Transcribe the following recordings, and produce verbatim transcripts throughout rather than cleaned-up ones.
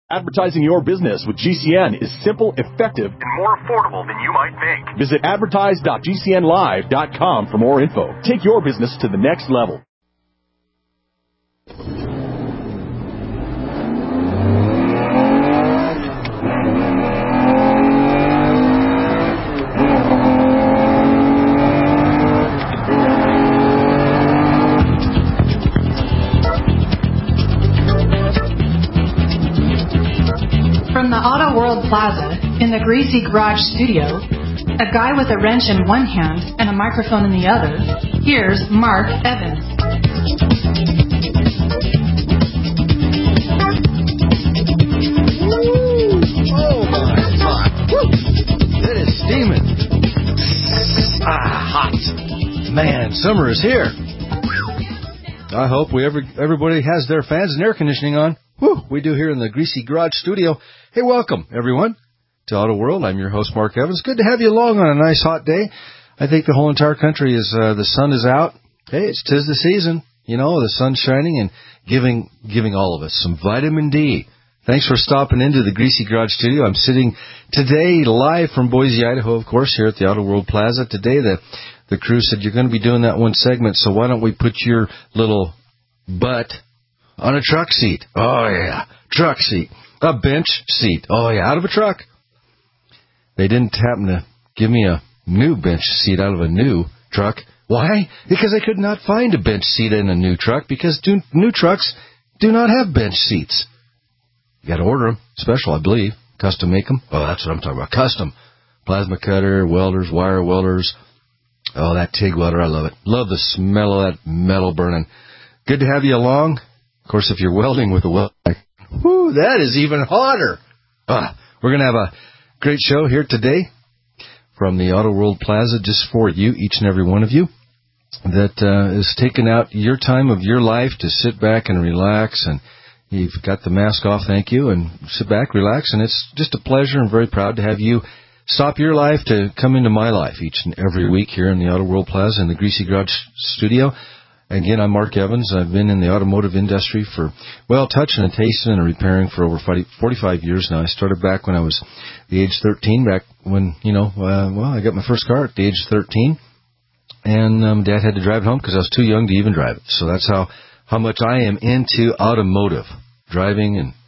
Advertising your business with G C N is simple, effective, and more affordable than you might think. Visit advertise dot g c n live dot com for more info. Take your business to the next level. From the Auto World Plaza in the Greasy Garage studio, a guy with a wrench in one hand and a microphone in the other, here's Mark Evans. Oh my God! That is steaming. Ah, hot. Man, summer is here. I hope we every, everybody has their fans and air conditioning on. Whew, we do here in the Greasy Garage studio. Hey, welcome, everyone, to Auto World. I'm your host, Mark Evans. Good to have you along on a nice hot day. I think the whole entire country is, uh, the sun is out. Hey, it's tis the season. You know, the sun's shining and giving giving all of us some vitamin D. Thanks for stopping into the Greasy Garage studio. I'm sitting today live from Boise, Idaho, of course, here at the Auto World Plaza. Today, the, the crew said, you're going to be doing that one segment, so why don't we put your little butt on a truck seat. Oh, yeah. Truck seat. A bench seat. Oh, yeah. Out of a truck. They didn't happen to give me a new bench seat out of a new truck. Why? Because I could not find a bench seat in a new truck because do, new trucks do not have bench seats. You got to order them. Special, I believe. Custom make them. Oh, that's what I'm talking about. Custom. Plasma cutter, welders, wire welders. Oh, that TIG welder. I love it. Love the smell of that metal burning. Good to have you along. Of course, if you're welding with a weld, whoo, that is even hotter. Ah, we're going to have a great show here today from the Auto World Plaza just for you, each and every one of you, that uh, is taking out your time of your life to sit back and relax. And you've got the mask off, thank you, and sit back, relax. And it's just a pleasure and very proud to have you stop your life to come into my life each and every week here in the Auto World Plaza in the Greasy Garage studio. Again, I'm Mark Evans. I've been in the automotive industry for, well, touching and tasting and repairing for over forty-five years now. I started back when I was the age thirteen, back when, you know, uh, well, I got my first car at the age of thirteen, and um, Dad had to drive it home because I was too young to even drive it. So that's how, how much I am into automotive, driving and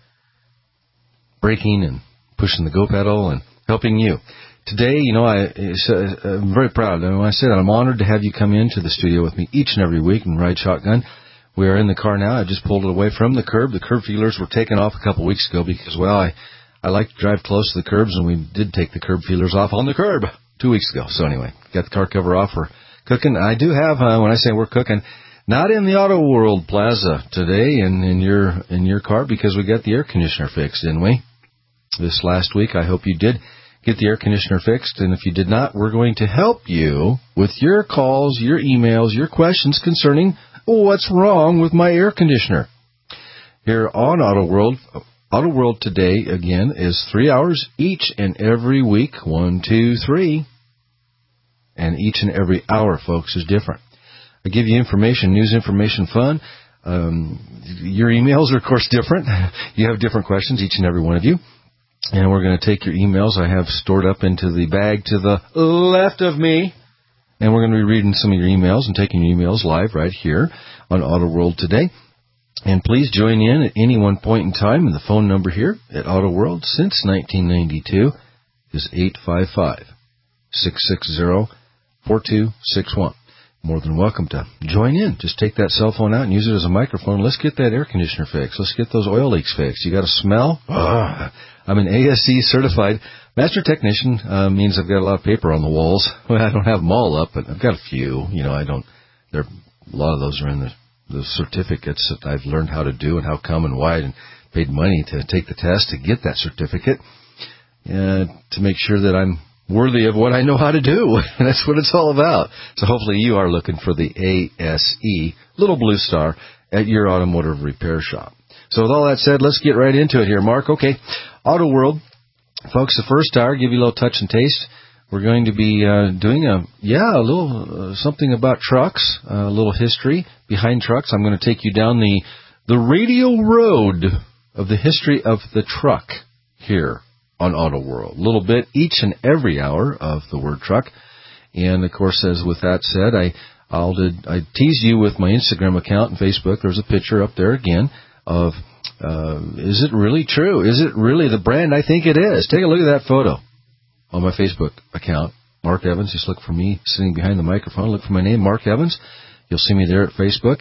braking and pushing the go pedal and helping you. Today, you know, I, I'm very proud. And when I said I'm honored to have you come into the studio with me each and every week and ride shotgun. We are in the car now. I just pulled it away from the curb. The curb feelers were taken off a couple of weeks ago because, well, I, I like to drive close to the curbs, and we did take the curb feelers off on the curb two weeks ago. So anyway, got the car cover off. We're cooking. I do have, uh, when I say we're cooking, not in the Auto World Plaza today in, in your in your car because we got the air conditioner fixed, didn't we? This last week, I hope you did get the air conditioner fixed, and if you did not, we're going to help you with your calls, your emails, your questions concerning what's wrong with my air conditioner. Here on Auto World, Auto World today, again, is three hours each and every week. One, two, three. And each and every hour, folks, is different. I give you information, news, information, fun. Um, your emails are, of course, different. You have different questions, each and every one of you. And we're going to take your emails I have stored up into the bag to the left of me. And we're going to be reading some of your emails and taking your emails live right here on Auto World today. And please join in at any one point in time. And the phone number here at Auto World since nineteen ninety-two is eight five five, six six zero, four two six one. More than welcome to join in. Just take that cell phone out and use it as a microphone. Let's get that air conditioner fixed. Let's get those oil leaks fixed. You got a smell? Ugh. I'm an A S C certified master technician. Uh, means I've got a lot of paper on the walls. Well, I don't have them all up, but I've got a few. You know, I don't. There, a lot of those are in the, the certificates that I've learned how to do and how come and why, and paid money to take the test to get that certificate, uh, to make sure that I'm worthy of what I know how to do. And that's what it's all about. So hopefully you are looking for the A S E, little blue star, at your automotive repair shop. So with all that said, let's get right into it here, Mark. Okay, Auto World. Folks, the first hour, give you a little touch and taste. We're going to be uh, doing a, yeah, a little uh, something about trucks, uh, a little history behind trucks. I'm going to take you down the the radial road of the history of the truck here on Auto World. A little bit each and every hour of the word truck. And, of course, as with that said, I I'll did, I teased you with my Instagram account and Facebook. There's a picture up there again of, uh, is it really true? Is it really the brand I think it is? Take a look at that photo on my Facebook account. Mark Evans. Just look for me sitting behind the microphone. Look for my name, Mark Evans. You'll see me there at Facebook.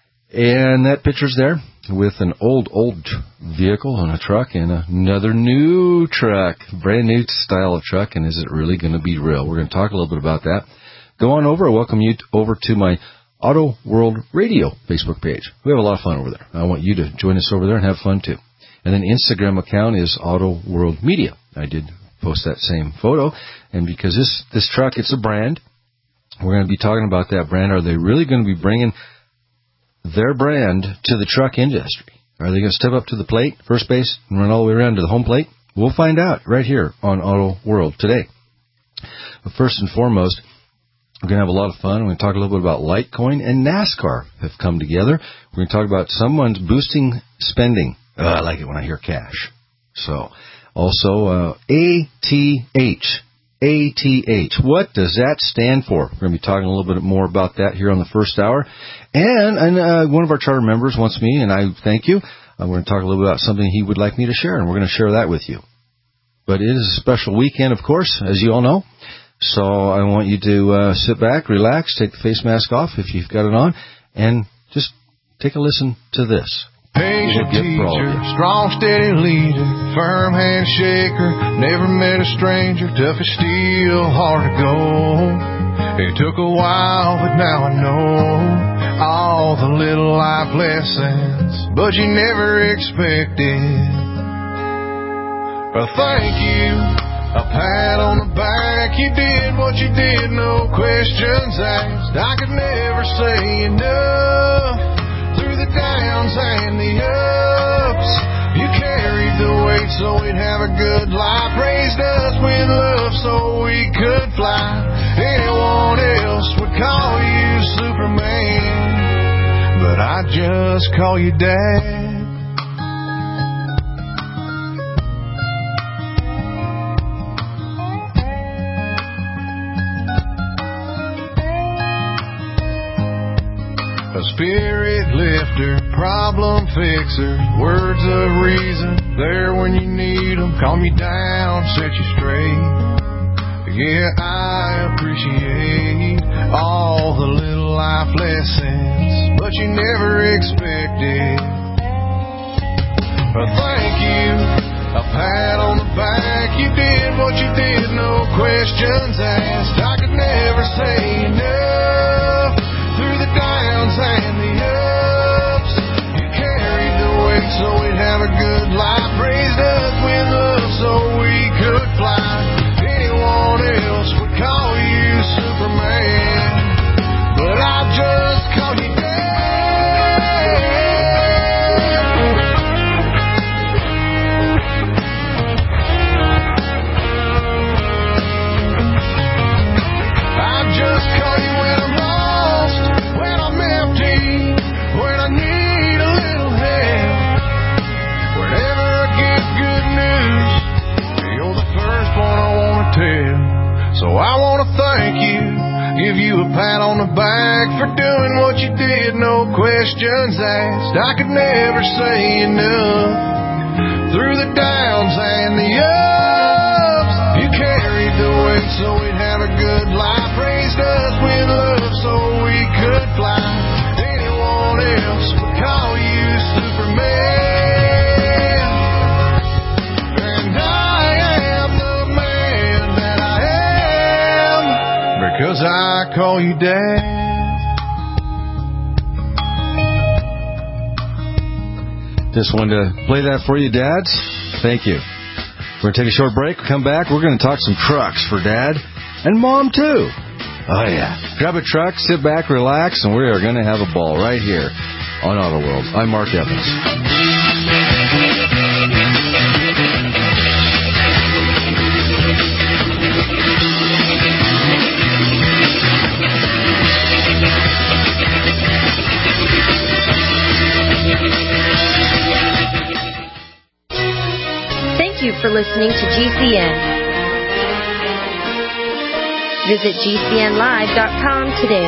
And that picture's there with an old, old vehicle on a truck and another new truck, brand new style of truck. And is it really going to be real? We're going to talk a little bit about that. Go on over. I welcome you over to my Auto World Radio Facebook page. We have a lot of fun over there. I want you to join us over there and have fun too. And then Instagram account is Auto World Media. I did post that same photo. And because this, this truck, it's a brand, we're going to be talking about that brand. Are they really going to be bringing their brand to the truck industry? Are they going to step up to the plate, first base, and run all the way around to the home plate? We'll find out right here on Auto World today. But first and foremost, we're going to have a lot of fun. We're going to talk a little bit about Litecoin and NASCAR have come together. We're going to talk about someone's boosting spending. Uh, I like it when I hear cash. So, also, uh, A T H. A T H. What does that stand for? We're going to be talking a little bit more about that here on the first hour. And, and uh, one of our charter members wants me, and I thank you, uh, we're going to talk a little bit about something he would like me to share, and we're going to share that with you. But it is a special weekend, of course, as you all know. So I want you to uh, sit back, relax, take the face mask off if you've got it on, and just take a listen to this. Patient teacher, strong, steady leader, firm handshaker, never met a stranger, tough as steel, hard to go. It took a while, but now I know all the little life lessons, but you never expected. Well, thank you, a pat on the back, you did what you did, no questions asked. I could never say enough. Through the downs and the ups, you carried the weight so we'd have a good life. Raised us with love so we could fly. Anyone else would call you Superman, but I just call you Dad. A spirit lifter, problem fixer, words of reason, there when you need them, calm you down, set you straight. Yeah, I appreciate all the little life lessons, but you never expected. Well, thank you, a pat on the back, you did what you did, no questions asked. I could never say enough. Through the downs and the ups, you carried the weight so we'd have a good life. Raised us with love so we could fly. Anyone else would call you Superman, but I just call you Dad. I just call you when I'm lost, when I'm empty, when I need a little help. Whenever I get good news, you're the first one I want to tell. So I want to thank you, give you a pat on the back for doing what you did, no questions asked. I could never say enough. Through the downs and the ups, you carried the weight so we'd have a good life. Raised us with love so we could fly. Anyone else would call you Superman, and I am the man that I am because I call you Dad. Just wanted to play that for you, dads. Thank you. We're going to take a short break. Come back. We're going to talk some trucks for Dad and Mom, too. Oh, yeah. Grab a truck, sit back, relax, and we are going to have a ball right here on Auto World. I'm Mark Evans. Thank you for listening to G C N. Visit G C N live dot com today.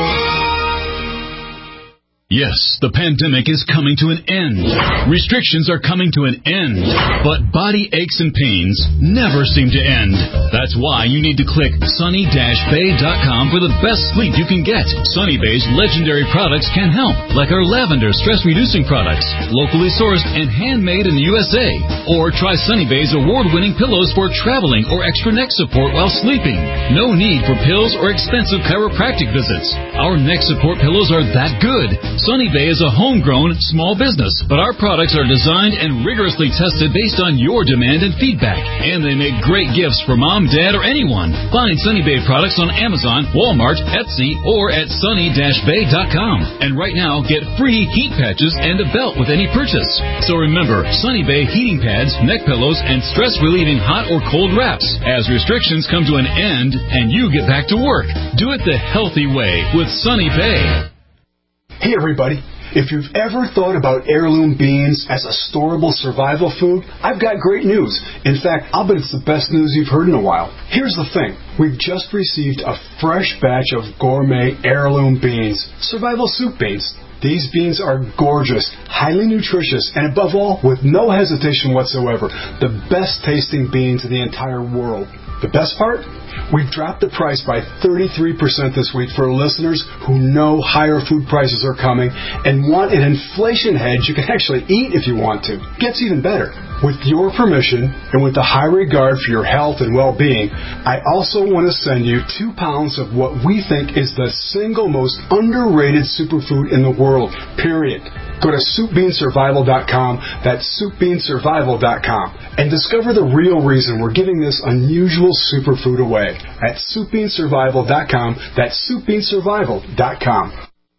Yes, the pandemic is coming to an end. Restrictions are coming to an end. But body aches and pains never seem to end. That's why you need to click Sunny Bay dot com for the best sleep you can get. Sunny Bay's legendary products can help, like our lavender stress-reducing products, locally sourced and handmade in the U S A. Or try Sunny Bay's award-winning pillows for traveling or extra neck support while sleeping. No need for pills or expensive chiropractic visits. Our neck support pillows are that good. Sunny Bay is a homegrown small business, but our products are designed and rigorously tested based on your demand and feedback. And they make great gifts for mom, dad, or anyone. Find Sunny Bay products on Amazon, Walmart, Etsy, or at Sunny Bay dot com. And right now, get free heat patches and a belt with any purchase. So remember, Sunny Bay heating pads, neck pillows, and stress-relieving hot or cold wraps. As restrictions come to an end and you get back to work, do it the healthy way with Sunny Bay. Hey everybody, if you've ever thought about heirloom beans as a storable survival food, I've got great news. In fact, I'll bet it's the best news you've heard in a while. Here's the thing. We've just received a fresh batch of gourmet heirloom beans, survival soup beans. These beans are gorgeous, highly nutritious, and above all, with no hesitation whatsoever, the best tasting beans in the entire world. The best part? We've dropped the price by thirty-three percent this week for listeners who know higher food prices are coming and want an inflation hedge you can actually eat if you want to. Gets even better. With your permission and with the high regard for your health and well-being, I also want to send you two pounds of what we think is the single most underrated superfood in the world, period. Go to soup bean survival dot com, that's soup bean survival dot com, and discover the real reason we're giving this unusual superfood away at soup bean survival dot com, that's soup bean survival dot com.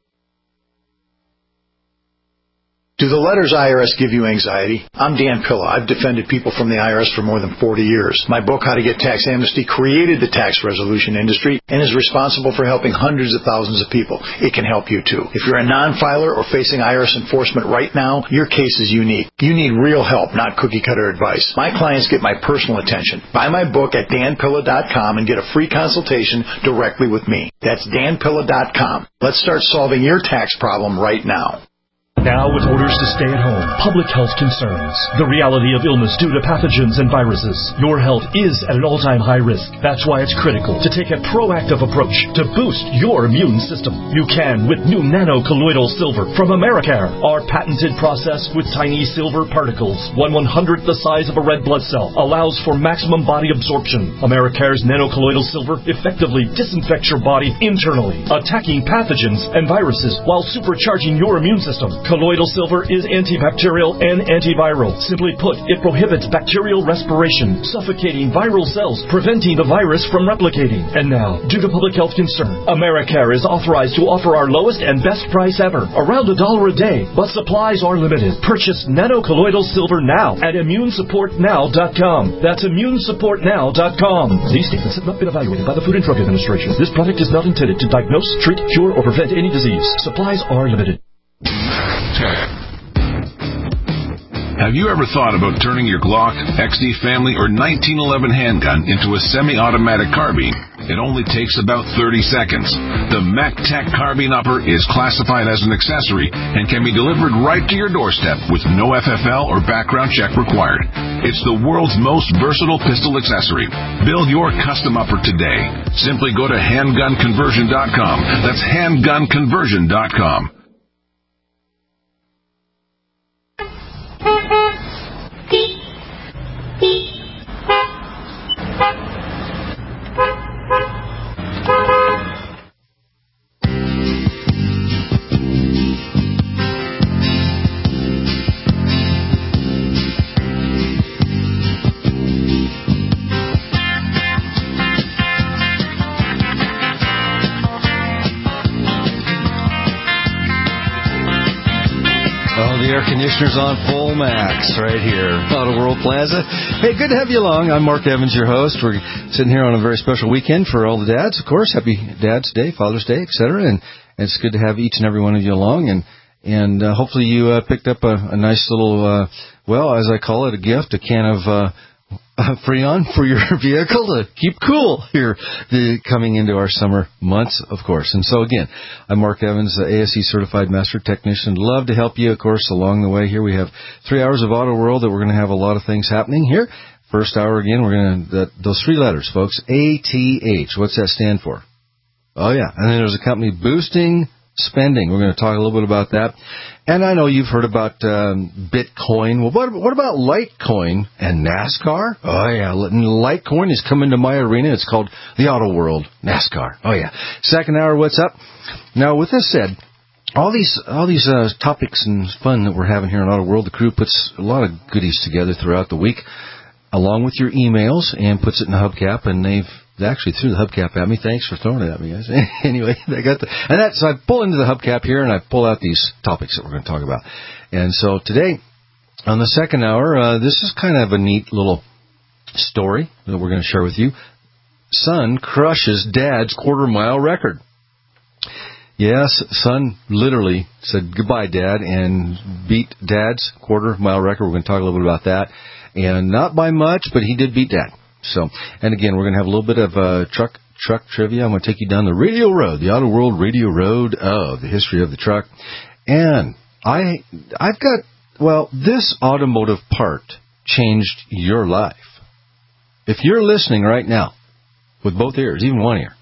Do the letters I R S give you anxiety? I'm Dan Pilla. I've defended people from the I R S for more than forty years. My book, How to Get Tax Amnesty, created the tax resolution industry and is responsible for helping hundreds of thousands of people. It can help you too. If you're a non-filer or facing I R S enforcement right now, your case is unique. You need real help, not cookie-cutter advice. My clients get my personal attention. Buy my book at Dan Pilla dot com and get a free consultation directly with me. That's Dan Pilla dot com. Let's start solving your tax problem right now. Now with orders to stay at home, public health concerns, the reality of illness due to pathogens and viruses. Your health is at an all-time high risk. That's why it's critical to take a proactive approach to boost your immune system. You can with new nano-colloidal silver from Americare. Our patented process with tiny silver particles, one one-hundredth the size of a red blood cell, allows for maximum body absorption. Americare's nano-colloidal silver effectively disinfects your body internally, attacking pathogens and viruses while supercharging your immune system. Colloidal silver is antibacterial and antiviral. Simply put, it prohibits bacterial respiration, suffocating viral cells, preventing the virus from replicating. And now, due to public health concern, Americare is authorized to offer our lowest and best price ever, around a dollar a day, but supplies are limited. Purchase nano-colloidal silver now at immune support now dot com. That's immune support now dot com. These statements have not been evaluated by the Food and Drug Administration. This product is not intended to diagnose, treat, cure, or prevent any disease. Supplies are limited. Have you ever thought about turning your Glock, X D Family, or nineteen eleven handgun into a semi-automatic carbine? It only takes about thirty seconds. The MacTac Carbine Upper is classified as an accessory and can be delivered right to your doorstep with no F F L or background check required. It's the world's most versatile pistol accessory. Build your custom upper today. Simply go to handgun conversion dot com. That's handgun conversion dot com. Air conditioners on full max right here, Auto World Plaza. Hey, good to have you along. I'm Mark Evans, your host. We're sitting here on a very special weekend for all the dads, of course. Happy Dad's Day, Father's Day, et cetera. And, and it's good to have each and every one of you along. And and uh, hopefully you uh, picked up a, a nice little, uh, well, as I call it, a gift, a can of uh, uh, Freon for your vehicle to keep cool here the, coming into our summer months, of course. And so, again, I'm Mark Evans, the A S E Certified Master Technician. Love to help you, of course, along the way here. We have three hours of Auto World that we're going to have a lot of things happening here. First hour, again, we're going to, that, those three letters, folks, A T H. What's that stand for? Oh, yeah. And then there's a company, Boosting Spending. We're going to talk a little bit about that. And I know you've heard about um, Bitcoin. Well, what, what about Litecoin and NASCAR? Oh, yeah. Litecoin is coming to my arena. It's called the Auto World NASCAR. Oh, yeah. Second hour, what's up? Now, with this said, all these all these uh, topics and fun that we're having here in Auto World, the crew puts a lot of goodies together throughout the week, along with your emails, and puts it in the hubcap, and they've They actually threw the hubcap at me. Thanks for throwing it at me, guys. Anyway, they got the, and that's, so I pull into the hubcap here and I pull out these topics that we're going to talk about. And so today, on the second hour, uh, this is kind of a neat little story that we're going to share with you. Son crushes dad's quarter mile record. Yes, son literally said goodbye, Dad, and beat dad's quarter mile record. We're going to talk a little bit about that. And not by much, but he did beat dad. So, and again, we're going to have a little bit of uh, truck truck trivia. I'm going to take you down the radio road, the Auto World radio road of the history of the truck. And I, I've got, well, this automotive part changed your life. If you're listening right now with both ears, even one ear,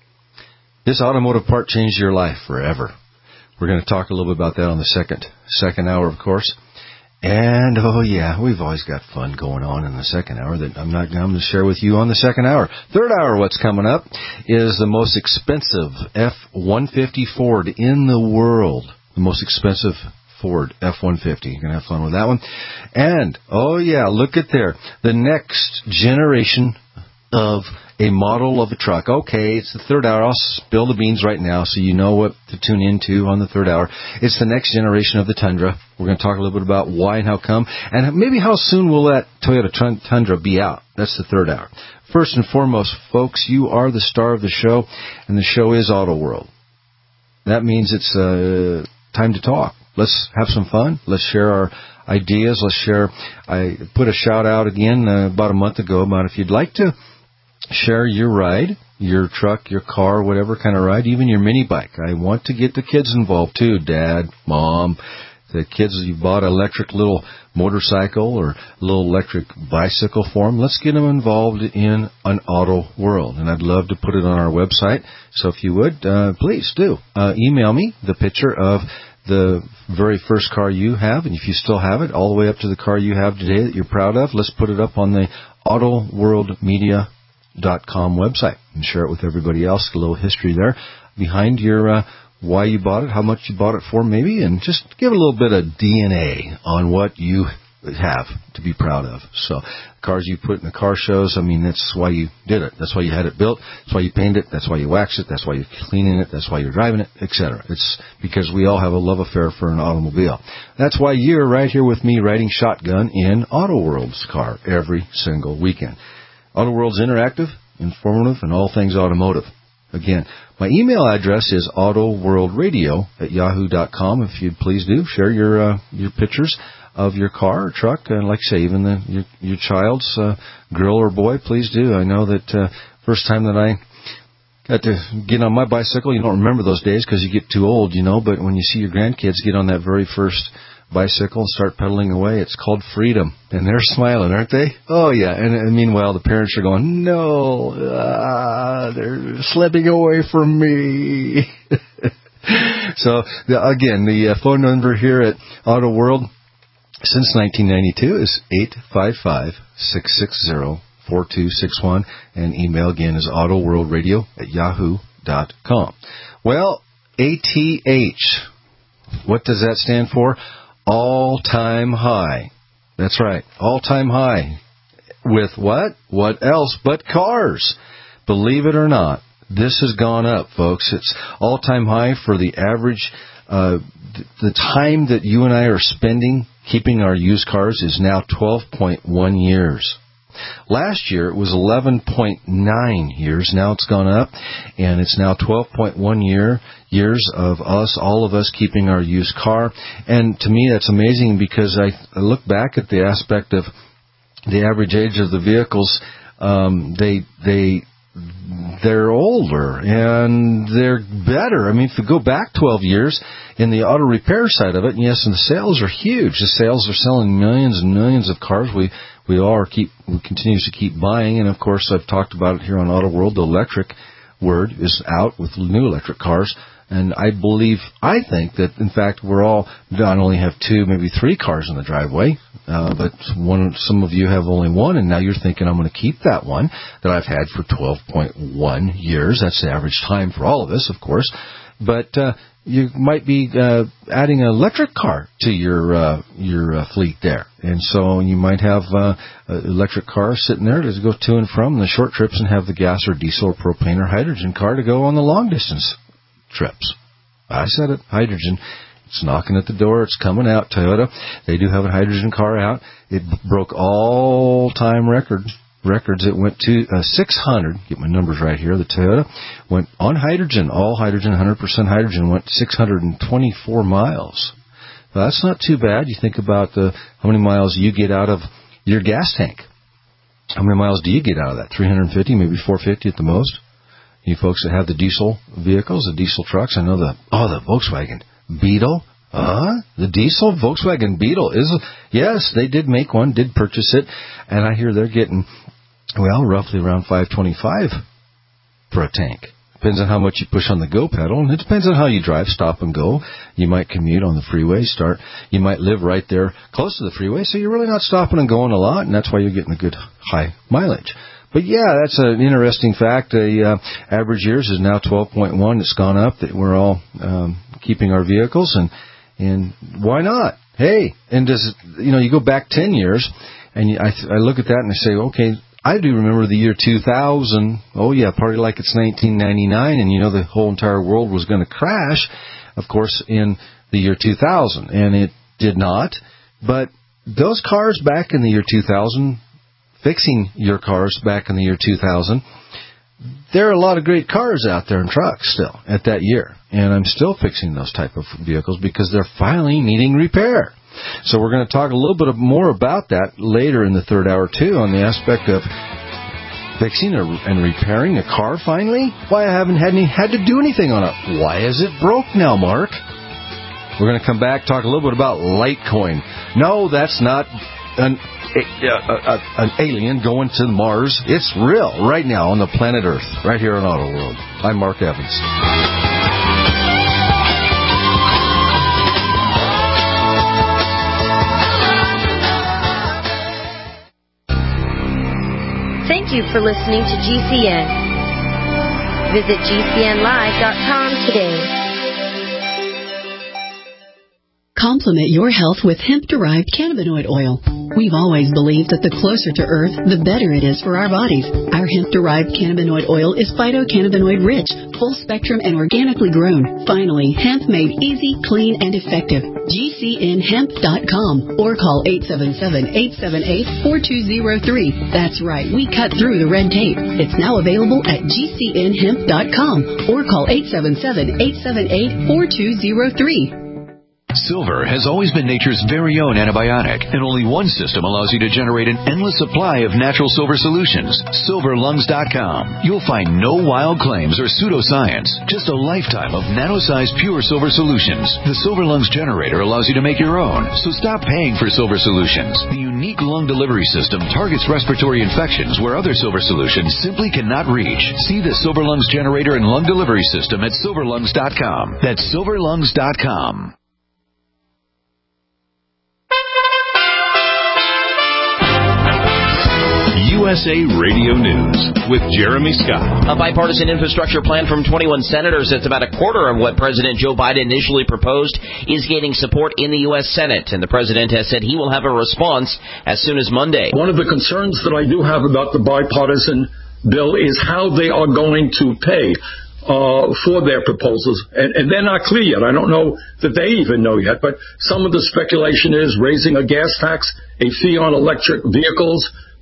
this automotive part changed your life forever. We're going to talk a little bit about that on the second second hour, of course. And, oh, yeah, we've always got fun going on in the second hour that I'm not going to share with you on the second hour. Third hour, what's coming up is the most expensive F one fifty Ford in the world. The most expensive Ford F one fifty. You're going to have fun with that one. And, oh, yeah, look at there. The next generation of a model of a truck. Okay, it's the third hour. I'll spill the beans right now so you know what to tune into on the third hour. It's the next generation of the Tundra. We're going to talk a little bit about why and how come, and maybe how soon will that Toyota Tundra be out. That's the third hour. First and foremost, folks, you are the star of the show, and the show is Auto World. That means it's uh, time to talk. Let's have some fun. Let's share our ideas. Let's share. I put a shout out again uh, about a month ago about if you'd like to share your ride, your truck, your car, whatever kind of ride, even your mini bike. I want to get the kids involved too, Dad, Mom. The kids, you bought an electric little motorcycle or a little electric bicycle for them. Let's get them involved in an Auto World. And I'd love to put it on our website. So if you would, uh, please do. Uh, email me the picture of the very first car you have, and if you still have it, all the way up to the car you have today that you're proud of. Let's put it up on the Auto World Media dot com website and share it with everybody else. A little history there behind your uh, why you bought it, how much you bought it for maybe, and just give a little bit of D N A on what you have to be proud of. So cars you put in the car shows, I mean, that's why you did it. That's why you had it built. That's why you painted it. That's why you waxed it. That's why you're cleaning it. That's why you're driving it, et cetera. It's because we all have a love affair for an automobile. That's why you're right here with me riding shotgun in Auto World's car every single weekend. Auto World's interactive, informative, and all things automotive. Again, my email address is autoworldradio at yahoo dot com. If you'd please do, share your uh, your pictures of your car or truck, and like I say, even the, your, your child's uh, girl or boy, please do. I know that uh, first time that I got to get on my bicycle, you don't remember those days because you get too old, you know, but when you see your grandkids get on that very first bicycle and start pedaling away, it's called freedom. And they're smiling, aren't they? Oh, yeah. And, and meanwhile, the parents are going, no, uh, they're slipping away from me. So, the, again, the uh, phone number here at Auto World since nineteen ninety-two is eight five five, six six zero, four two six one. And email, again, is autoworldradio at yahoo dot com. Well, A T H, what does that stand for? All-time high. That's right. All-time high. With what? What else but cars? Believe it or not, this has gone up, folks. It's all-time high for the average. Uh, th- the time that you and I are spending keeping our used cars is now twelve point one years. Last year, it was eleven point nine years. Now it's gone up, and it's now twelve point one year years of us, all of us, keeping our used car. And to me, that's amazing because I, I look back at the aspect of the average age of the vehicles, um, they they they're older and they're better. I mean, if you go back twelve years in the auto repair side of it, and yes, and the sales are huge. The sales are selling millions and millions of cars. We we all are keep we continue to keep buying, and of course, I've talked about it here on Auto World. The electric word is out with new electric cars. And I believe, I think that, in fact, we're all, not only have two, maybe three cars in the driveway, uh, but one, some of you have only one, and now you're thinking, I'm going to keep that one that I've had for twelve point one years. That's the average time for all of us, of course. But uh, you might be uh, adding an electric car to your uh, your uh, fleet there. And so you might have uh, an electric car sitting there to go to and from the short trips and have the gas or diesel or propane or hydrogen car to go on the long distance trips. I said it, hydrogen. It's knocking at the door. It's coming out. Toyota, they do have a hydrogen car out. It broke all-time record records. It went to uh, six hundred. Get my numbers right here. The Toyota went on hydrogen, all hydrogen, one hundred percent hydrogen, went six hundred twenty-four miles. Well, that's not too bad. You think about the how many miles you get out of your gas tank. How many miles do you get out of that? three hundred fifty, maybe four hundred fifty at the most. You folks that have the diesel vehicles, the diesel trucks, I know the, oh, the Volkswagen Beetle, uh, the diesel Volkswagen Beetle is, yes, they did make one, did purchase it, and I hear they're getting, well, roughly around five twenty-five for a tank. Depends on how much you push on the go pedal, and it depends on how you drive, stop and go. You might commute on the freeway, start, you might live right there close to the freeway, so you're really not stopping and going a lot, and that's why you're getting a good high mileage. But yeah, that's an interesting fact. The uh, average years is now twelve point one. It's gone up. That we're all um, keeping our vehicles, and and why not? Hey, and does you know you go back ten years, and you, I, I look at that and I say, okay, I do remember the year two thousand. Oh yeah, party like it's nineteen ninety-nine, and you know the whole entire world was going to crash, of course, in the year two thousand, and it did not. But those cars back in the year two thousand. Fixing your cars back in the year two thousand, there are a lot of great cars out there and trucks still at that year. And I'm still fixing those type of vehicles because they're finally needing repair. So we're going to talk a little bit more about that later in the third hour, too, on the aspect of fixing and repairing a car finally. Why I haven't had, any, had to do anything on it. Why is it broke now, Mark? We're going to come back, talk a little bit about Litecoin. No, that's not an... Uh, uh, an alien going to Mars. It's real right now on the planet Earth, right here on Auto World. I'm Mark Evans. Thank you for listening to G C N. Visit G C N live dot com today. Complement your health with hemp-derived cannabinoid oil. We've always believed that the closer to Earth, the better it is for our bodies. Our hemp-derived cannabinoid oil is phytocannabinoid-rich, full-spectrum, and organically grown. Finally, hemp made easy, clean, and effective. G C N hemp dot com or call eight seven seven, eight seven eight, four two zero three. That's right, we cut through the red tape. It's now available at G C N hemp dot com or call eight seven seven, eight seven eight, four two zero three. Silver has always been nature's very own antibiotic, and only one system allows you to generate an endless supply of natural silver solutions. silver lungs dot com. You'll find no wild claims or pseudoscience, just a lifetime of nano-sized pure silver solutions. The Silver Lungs generator allows you to make your own, so stop paying for silver solutions. The unique lung delivery system targets respiratory infections where other silver solutions simply cannot reach. See the Silver Lungs generator and lung delivery system at silver lungs dot com. That's silver lungs dot com. U S A Radio News with Jeremy Scott. A bipartisan infrastructure plan from twenty-one senators that's about a quarter of what President Joe Biden initially proposed is gaining support in the U S Senate, and the president has said he will have a response as soon as Monday. One of the concerns that I do have about the bipartisan bill is how they are going to pay uh, for their proposals, and, and they're not clear yet. I don't know that they even know yet, but some of the speculation is raising a gas tax, a fee on electric vehicles,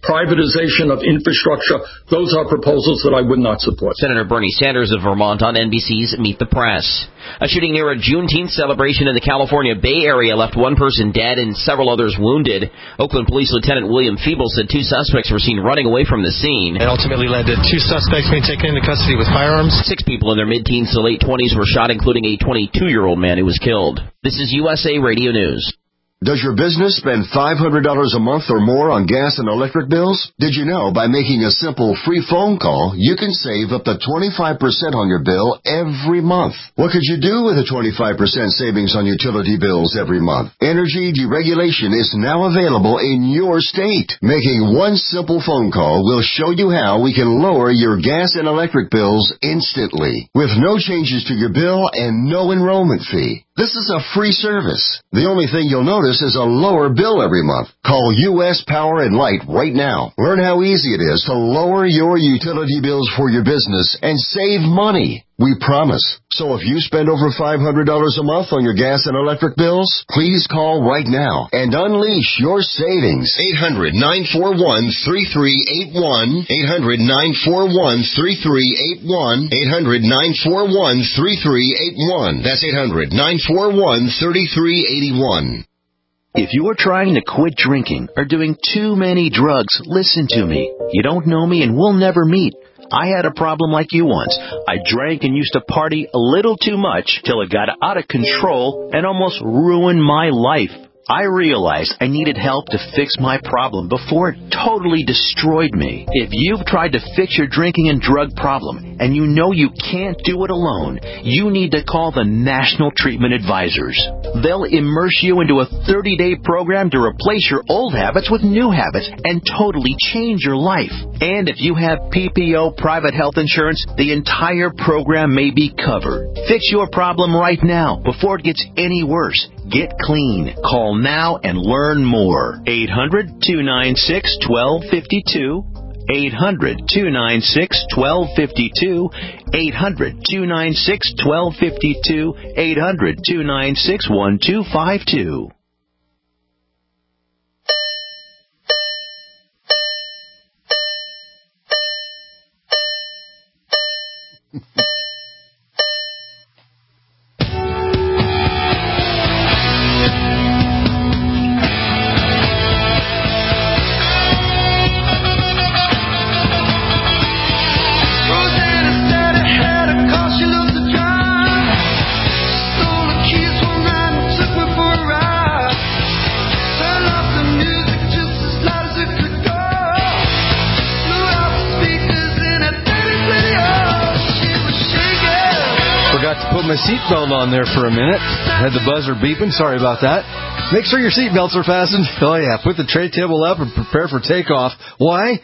privatization of infrastructure. Those are proposals that I would not support. Senator Bernie Sanders of Vermont on N B C's Meet the Press. A shooting near a Juneteenth celebration in the California Bay Area left one person dead and several others wounded. Oakland Police Lieutenant William Feeble said two suspects were seen running away from the scene. It ultimately led to two suspects being taken into custody with firearms. Six people in their mid-teens to late twenties were shot, including a twenty-two-year-old man who was killed. This is U S A Radio News. Does your business spend five hundred dollars a month or more on gas and electric bills? Did you know by making a simple free phone call, you can save up to twenty-five percent on your bill every month? What could you do with a twenty-five percent savings on utility bills every month? Energy deregulation is now available in your state. Making one simple phone call will show you how we can lower your gas and electric bills instantly, with no changes to your bill and no enrollment fee. This is a free service. The only thing you'll notice is a lower bill every month. Call U S Power and Light right now. Learn how easy it is to lower your utility bills for your business and save money. We promise. So if you spend over five hundred dollars a month on your gas and electric bills, please call right now and unleash your savings. eight hundred, nine four one, three three eight one. eight hundred, nine four one, three three eight one. eight hundred, nine four one, three three eight one. That's eight hundred, nine four one, three three eight one. If you are trying to quit drinking or doing too many drugs, listen to me. You don't know me and we'll never meet. I had a problem like you once. I drank and used to party a little too much till it got out of control and almost ruined my life. I realized I needed help to fix my problem before it totally destroyed me. If you've tried to fix your drinking and drug problem and you know you can't do it alone, you need to call the National Treatment Advisors. They'll immerse you into a thirty-day program to replace your old habits with new habits and totally change your life. And if you have P P O private health insurance, the entire program may be covered. Fix your problem right now before it gets any worse. Get clean. Call now and learn more. eight hundred, two nine six, one two five two. eight hundred, two nine six, one two five two. eight hundred, two nine six, one two five two. eight hundred, two nine six, one two five two. My seatbelt on there for a minute. Had the buzzer beeping. Sorry about that. Make sure your seatbelts are fastened. Oh, yeah. Put the tray table up and prepare for takeoff. Why?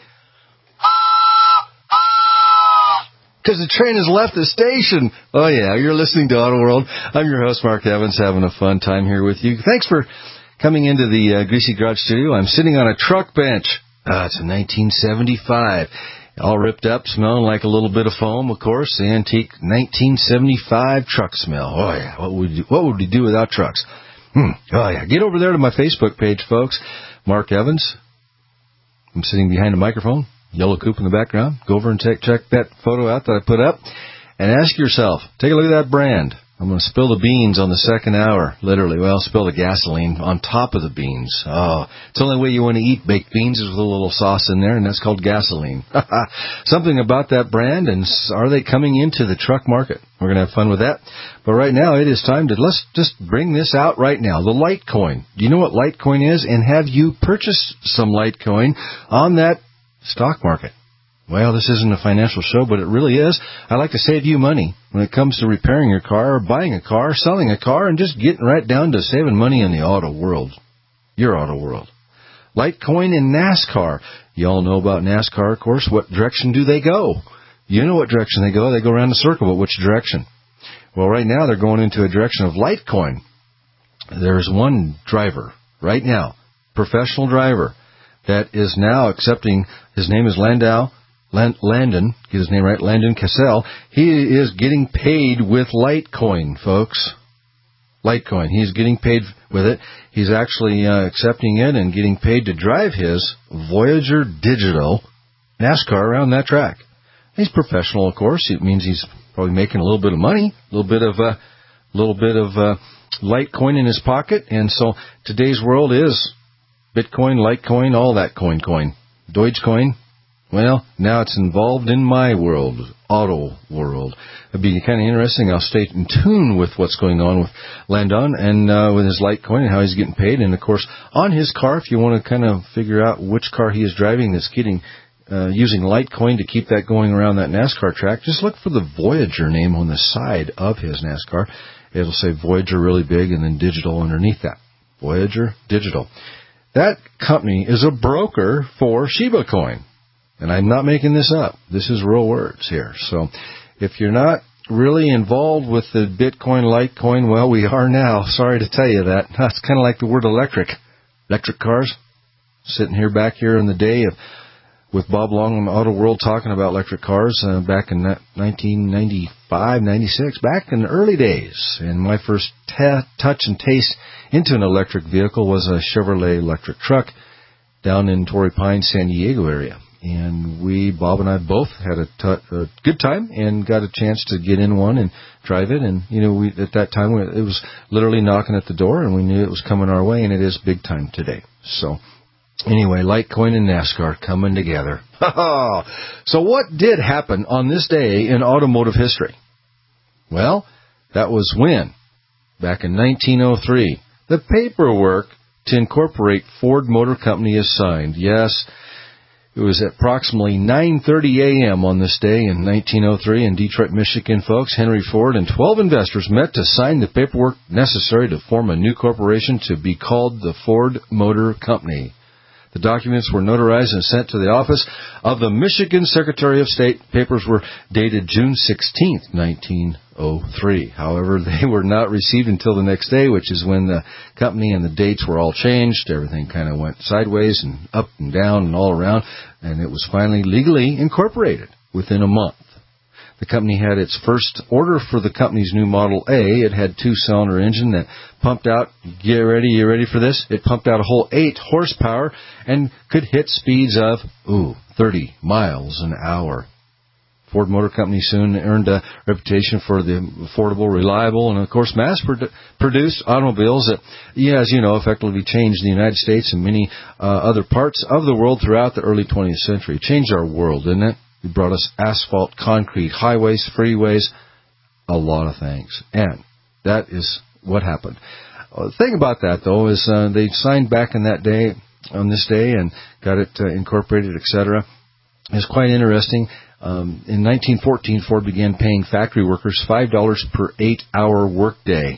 Because the train has left the station. Oh, yeah. You're listening to Auto World. I'm your host, Mark Evans, having a fun time here with you. Thanks for coming into the uh, Greasy Garage studio. I'm sitting on a truck bench. Uh, it's a nineteen seventy-five. All ripped up, smelling like a little bit of foam, of course. The antique nineteen seventy-five truck smell. Oh, yeah. What would you, what would we do without trucks? Hmm. Oh, yeah. Get over there to my Facebook page, folks. Mark Evans. I'm sitting behind a microphone. Yellow coupe in the background. Go over and take, check that photo out that I put up. And ask yourself, take a look at that brand. I'm going to spill the beans on the second hour, literally. Well, spill the gasoline on top of the beans. Oh, it's the only way you want to eat baked beans is with a little sauce in there, and that's called gasoline. Something about that brand, and are they coming into the truck market? We're going to have fun with that. But right now, it is time to, let's just bring this out right now. The Litecoin. Do you know what Litecoin is? And have you purchased some Litecoin on that stock market? Well, this isn't a financial show, but it really is. I like to save you money when it comes to repairing your car or buying a car, selling a car, and just getting right down to saving money in the auto world. Your auto world. Litecoin and NASCAR. You all know about NASCAR, of course. What direction do they go? You know what direction they go. They go around the circle, but which direction? Well, right now they're going into a direction of Litecoin. There's one driver right now, professional driver, that is now accepting, his name is Landau, Landon, get his name right, Landon Cassell. He is getting paid with Litecoin, folks. Litecoin. He's getting paid with it. He's actually uh, accepting it and getting paid to drive his Voyager Digital NASCAR around that track. He's professional, of course. It means he's probably making a little bit of money, a little bit of a uh, little bit of uh, Litecoin in his pocket. And so today's world is Bitcoin, Litecoin, all that coin coin. Dogecoin, well, now it's involved in my world, auto world. It'd be kind of interesting. I'll stay in tune with what's going on with Landon and uh, with his Litecoin and how he's getting paid. And, of course, on his car, if you want to kind of figure out which car he is driving that's getting uh, using Litecoin to keep that going around that NASCAR track, just look for the Voyager name on the side of his NASCAR. It'll say Voyager really big and then digital underneath that. Voyager Digital. That company is a broker for Shiba Coin. And I'm not making this up. This is real words here. So if you're not really involved with the Bitcoin, Litecoin, well, we are now. Sorry to tell you that. It's kind of like the word electric. Electric cars. Sitting here back here in the day of, with Bob Long on Auto World talking about electric cars uh, back in nineteen ninety-five, ninety-six, back in the early days. And my first t- touch and taste into an electric vehicle was a Chevrolet electric truck down in Torrey Pines, San Diego area. And we, Bob and I, both had a, t- a good time and got a chance to get in one and drive it. And, you know, we at that time, it was literally knocking at the door, and we knew it was coming our way, and it is big time today. So, anyway, Litecoin and NASCAR coming together. So what did happen on this day in automotive history? Well, that was when, back in nineteen oh three, the paperwork to incorporate Ford Motor Company is signed. Yes, it was at approximately nine thirty a.m. on this day in nineteen oh three in Detroit, Michigan, folks. Henry Ford and twelve investors met to sign the paperwork necessary to form a new corporation to be called the Ford Motor Company. The documents were notarized and sent to the office of the Michigan Secretary of State. Papers were dated June sixteenth, nineteen oh three. However, they were not received until the next day, which is when the company and the dates were all changed. Everything kind of went sideways and up and down and all around, and it was finally legally incorporated within a month. The company had its first order for the company's new Model A. It had two-cylinder engine that pumped out, get ready, you ready for this? It pumped out a whole eight horsepower and could hit speeds of, ooh, thirty miles an hour. Ford Motor Company soon earned a reputation for the affordable, reliable, and, of course, mass-produced automobiles that, yeah, as you know, effectively changed the United States and many uh, other parts of the world throughout the early twentieth century. It changed our world, didn't it? It brought us asphalt, concrete, highways, freeways, a lot of things. And that is what happened. Uh, the thing about that, though, is uh, they signed back in that day, on this day, and got it uh, incorporated, et cetera. It's quite interesting. Um, in nineteen fourteen, Ford began paying factory workers five dollars per eight-hour workday.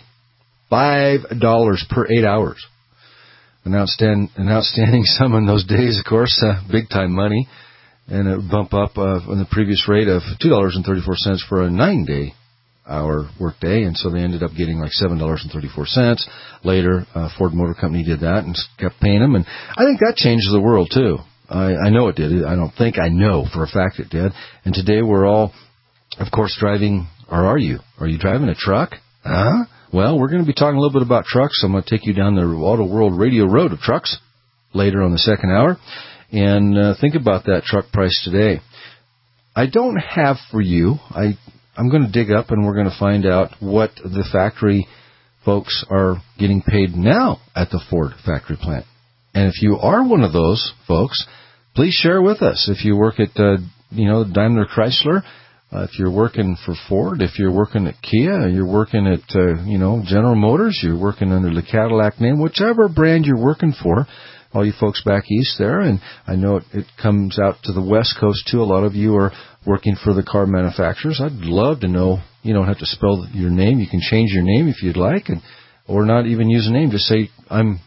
five dollars per eight hours. An outstanding, an outstanding sum in those days, of course, uh, big-time money. And it would bump up uh, on the previous rate of two dollars and thirty-four cents for a nine-day hour workday, and so they ended up getting like seven dollars and thirty-four cents. Later, uh, Ford Motor Company did that and kept paying them, and I think that changed the world, too. I, I know it did. I don't think I know for a fact it did. And today we're all, of course, driving, or are you? Are you driving a truck? Huh? Well, we're going to be talking a little bit about trucks. I'm going to take you down the Auto World Radio Road of trucks later on the second hour. And uh, think about that truck price today. I don't have for you, I, I'm going to dig up and we're going to find out what the factory folks are getting paid now at the Ford factory plant. And if you are one of those folks, please share with us. If you work at, uh, you know, Daimler Chrysler, uh, if you're working for Ford, if you're working at Kia, you're working at, uh, you know, General Motors, you're working under the Cadillac name, whichever brand you're working for, all you folks back east there, and I know it, it comes out to the West Coast, too. A lot of you are working for the car manufacturers. I'd love to know. You don't have to spell your name. You can change your name if you'd like, and or not even use a name. Just say, I'm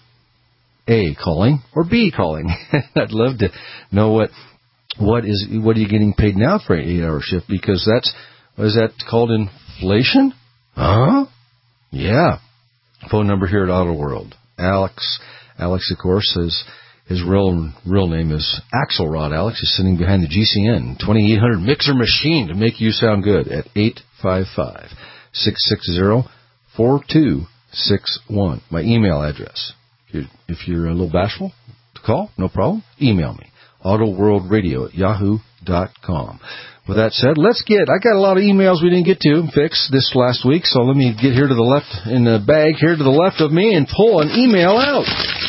A calling or B calling. I'd love to know what what is what are you getting paid now for an eight-hour shift, because that's, what is that called, inflation? Huh? Yeah. Phone number here at Auto World. Alex. Alex, of course, is, his real real name is Axelrod. Alex is sitting behind the G C N twenty-eight hundred mixer machine to make you sound good at eight five five, six six zero, four two six one. My email address. If you're, if you're a little bashful to call, no problem. Email me. autoworldradio at yahoo dot com. With that said, let's get, I got a lot of emails we didn't get to fix this last week, so let me get here to the left in the bag here to the left of me and pull an email out.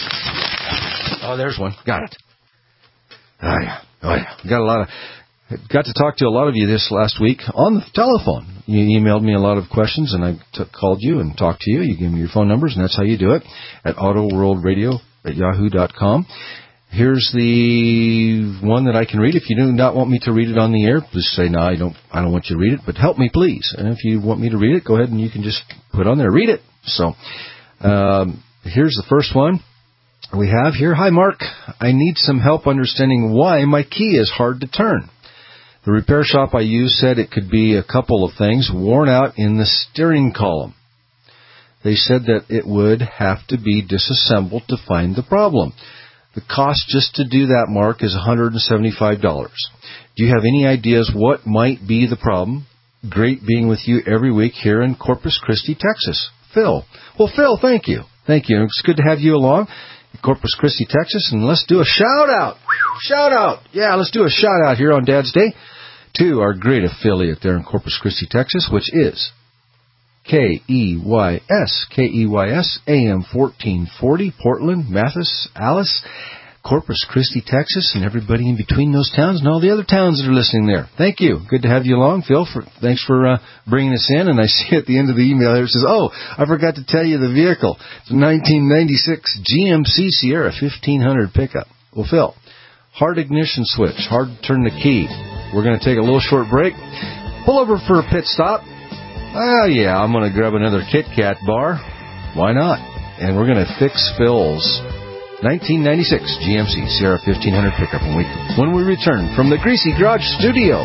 Oh, there's one. Got it. Oh, yeah. Oh, yeah. Got a lot of, got to talk to a lot of you this last week on the telephone. You emailed me a lot of questions, and I t- called you and talked to you. You gave me your phone numbers, and that's how you do it, at autoworldradio at yahoo dot com. Here's the one that I can read. If you do not want me to read it on the air, just say, no, I don't I don't want you to read it, but help me, please. And if you want me to read it, go ahead and you can just put on there, read it. So um, here's the first one we have here. Hi, Mark. I need some help understanding why my key is hard to turn. The repair shop I used said it could be a couple of things worn out in the steering column. They said that it would have to be disassembled to find the problem. The cost just to do that, Mark, is one hundred seventy-five dollars. Do you have any ideas what might be the problem? Great being with you every week here in Corpus Christi, Texas. Phil. Well, Phil, thank you. Thank you. It's good to have you along in Corpus Christi, Texas. And let's do a shout-out. Shout-out. Yeah, let's do a shout-out here on Dad's Day to our great affiliate there in Corpus Christi, Texas, which is K E Y S, K E Y S, A M fourteen forty, Portland, Mathis, Alice, Corpus Christi, Texas, and everybody in between those towns and all the other towns that are listening there. Thank you. Good to have you along, Phil. For, thanks for uh, bringing us in. And I see at the end of the email here it says, oh, I forgot to tell you the vehicle. It's a nineteen ninety-six G M C Sierra fifteen hundred pickup. Well, Phil, hard ignition switch, hard to turn the key. We're going to take a little short break. Pull over for a pit stop. Oh, yeah, I'm going to grab another Kit Kat bar. Why not? And we're going to fix Phil's nineteen ninety-six G M C Sierra fifteen hundred pickup when we, when we return from the Greasy Garage Studio.